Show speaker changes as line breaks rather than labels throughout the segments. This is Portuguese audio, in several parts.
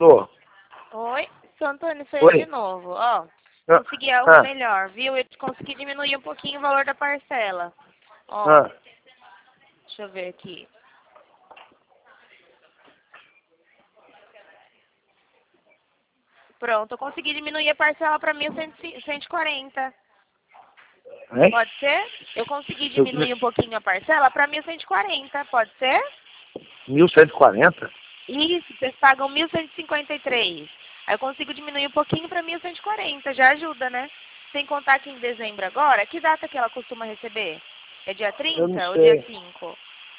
Tô.
Oi, seu Antônio, sou eu
Oi.
de novo. Ó,
Ah,
consegui algo
ah,
melhor, viu? Eu consegui diminuir um pouquinho o valor da parcela. Ó,
ah.
deixa eu ver aqui. Pronto, eu consegui diminuir a parcela para 1.140.
Hein?
Pode ser? Eu consegui diminuir um pouquinho a parcela para 1.140, pode ser?
1140?
Isso, vocês pagam 1.153. Aí eu consigo diminuir um pouquinho para 1.140, já ajuda, né? Sem contar que em dezembro agora, que data que ela costuma receber? É dia
Eu não
30 ou dia
sei.
5?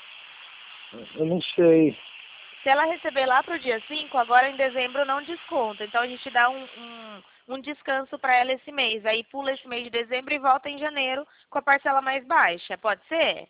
Eu não sei.
Se ela receber lá pro dia 5, agora em dezembro não desconta. Então a gente dá um descanso para ela esse mês. Aí pula esse mês de dezembro e volta em janeiro com a parcela mais baixa. Pode ser?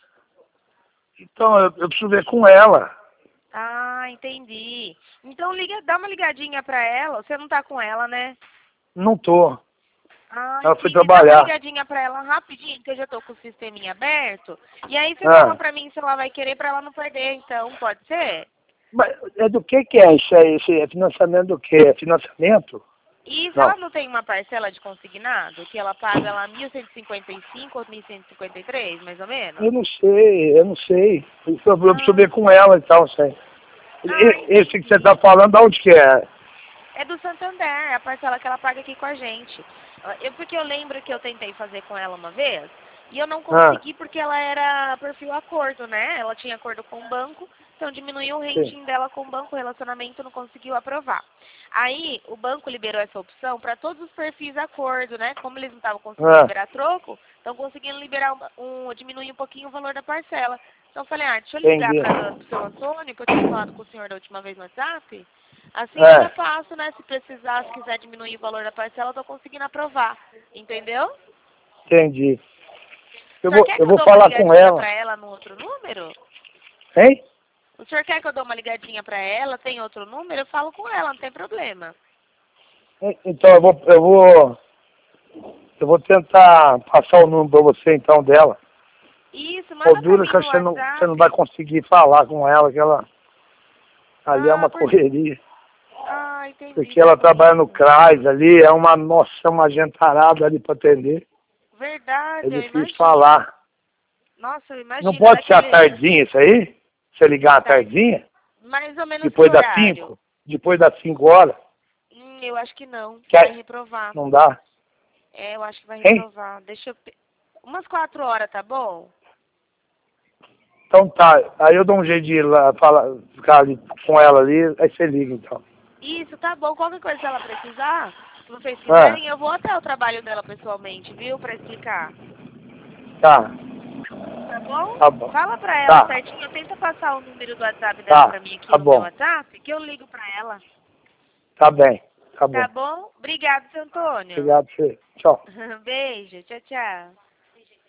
Então, eu preciso ver com ela.
Ah, entendi. Então liga, dá uma ligadinha para ela. Você não tá com ela, né?
Não tô.
Ah,
Ela foi
entendi. Dá uma
trabalhar.
ligadinha pra ela rapidinho, que eu já tô com o sisteminha aberto. E aí você fala
Ah.
pra mim se ela vai querer pra ela não perder, então, pode ser?
Mas é do que é isso aí? Esse é financiamento do quê? É financiamento?
E se
Não.
ela não tem uma parcela de consignado, que ela paga lá 1.155 ou 1.153, mais ou menos?
Eu não sei. Eu preciso
Ah,
ver com ela então, sei. Esse que você
entendi.
tá falando, onde que é?
É do Santander, é a parcela que ela paga aqui com a gente. Porque eu lembro que eu tentei fazer com ela uma vez e eu não
Ah,
consegui porque ela era perfil acordo, né? Ela tinha acordo com o banco, então diminuiu o
sim.
rating dela com o banco, o relacionamento não conseguiu aprovar. Aí o banco liberou essa opção para todos os perfis acordo, né? Como eles não estavam conseguindo
Ah,
liberar troco, estão conseguindo liberar diminuir um pouquinho o valor da parcela. Então eu falei, deixa eu ligar
entendi.
para o seu Antônio, que eu tinha falado com o senhor da última vez no WhatsApp. Assim eu já
É,
passo, né? Se precisar, se quiser diminuir o valor da parcela, eu tô conseguindo aprovar. Entendeu?
entendi.
O senhor quer
Eu
que eu
vou
dou uma
falar com
ligadinha
ela.
pra ela no outro número?
Hein?
O senhor quer que eu dou uma ligadinha pra ela? Tem outro número? Eu falo com ela, não tem problema.
Então eu vou tentar passar o número para você então dela.
Isso,
O
manda pra
duro é
mim
que
no
você não vai
WhatsApp.
conseguir falar com ela, que ela ali é
Ah,
uma correria.
entendi,
Porque
tá
ela trabalha no
corrido.
CRAS ali, é uma nossa, uma gentarada ali para atender. É
Verdade, eu
difícil
imagino.
falar.
Nossa, eu
Não
imagino. Ela é
pode ser à
aquele...
tardinha isso aí? Se eu ligar à
Tá,
tardinha?
mais ou menos que
Depois das
horário?
5? Depois das 5 horas?
Eu acho que não.
Que
Vai
aí,
reprovar.
não dá?
É, eu acho que vai
Hein?
reprovar. Deixa eu... Umas 4 horas, tá bom?
Então tá. Aí eu dou um jeito de ir lá, ficar ali com ela ali, aí você liga então.
Isso, tá bom. Qualquer coisa se ela precisar, se vocês
Ah,
quiserem, eu vou até o trabalho dela pessoalmente, viu? Pra explicar.
tá.
Tá bom?
Tá bom.
Fala pra ela
Tá.
certinho. Tenta passar o número do WhatsApp dela
Tá.
pra mim aqui
Tá
no meu
bom.
WhatsApp, que eu ligo pra ela.
Tá bem. Tá
Tá
bom.
bom? Obrigado, seu Antônio.
Obrigado, você. Tchau.
Beijo. Tchau, tchau.